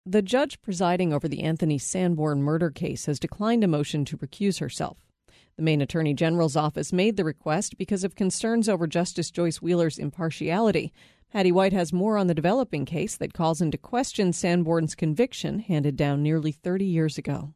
The judge presiding over the Anthony Sanborn murder case has declined a motion to recuse herself. The Maine Attorney General's office made the request because of concerns over Justice Joyce Wheeler's impartiality. Patty White has more on the developing case that calls into question Sanborn's conviction handed down nearly 30 years ago.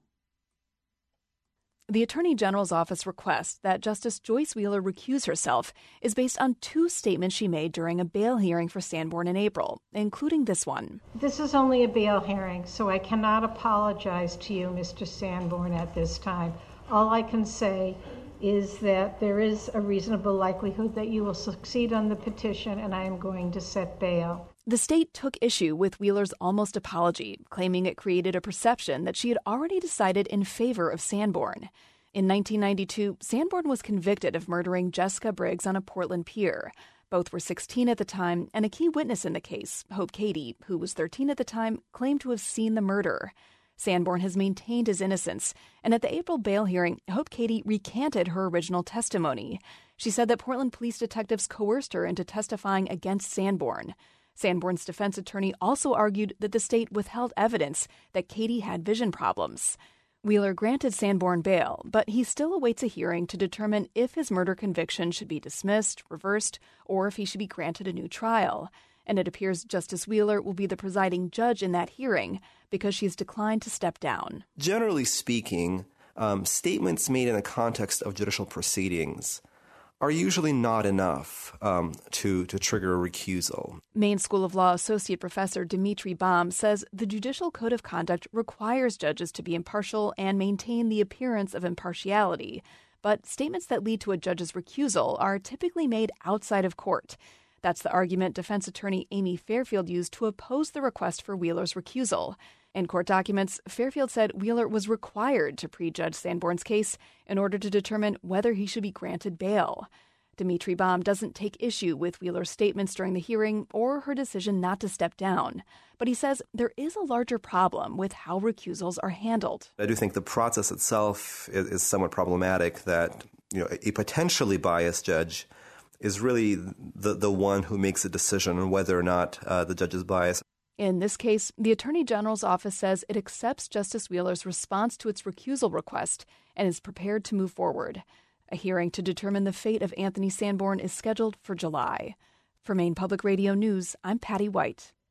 The Attorney General's office request that Justice Joyce Wheeler recuse herself is based on two statements she made during a bail hearing for Sanborn in April, including this one. This is only a bail hearing, so I cannot apologize to you, Mr. Sanborn, at this time. All I can say is that there is a reasonable likelihood that you will succeed on the petition, and I am going to set bail. The state took issue with Wheeler's almost apology, claiming it created a perception that she had already decided in favor of Sanborn. In 1992, Sanborn was convicted of murdering Jessica Briggs on a Portland pier. Both were 16 at the time, and a key witness in the case, Hope Cady, who was 13 at the time, claimed to have seen the murder. Sanborn has maintained his innocence, and at the April bail hearing, Hope Cady recanted her original testimony. She said that Portland police detectives coerced her into testifying against Sanborn. Sanborn's defense attorney also argued that the state withheld evidence that Cady had vision problems. Wheeler granted Sanborn bail, but he still awaits a hearing to determine if his murder conviction should be dismissed, reversed, or if he should be granted a new trial. And it appears Justice Wheeler will be the presiding judge in that hearing because she's declined to step down. Generally speaking, statements made in the context of judicial proceedings are usually not enough to trigger a recusal. Maine School of Law Associate Professor Dimitri Baum says the Judicial Code of Conduct requires judges to be impartial and maintain the appearance of impartiality. But statements that lead to a judge's recusal are typically made outside of court. That's the argument defense attorney Amy Fairfield used to oppose the request for Wheeler's recusal. In court documents, Fairfield said Wheeler was required to prejudge Sanborn's case in order to determine whether he should be granted bail. Dimitri Baum doesn't take issue with Wheeler's statements during the hearing or her decision not to step down. But he says there is a larger problem with how recusals are handled. I do think the process itself is somewhat problematic, that a potentially biased judge is really the one who makes a decision on whether or not the judge is biased. In this case, the Attorney General's office says it accepts Justice Wheeler's response to its recusal request and is prepared to move forward. A hearing to determine the fate of Anthony Sanborn is scheduled for July. For Maine Public Radio News, I'm Patty White.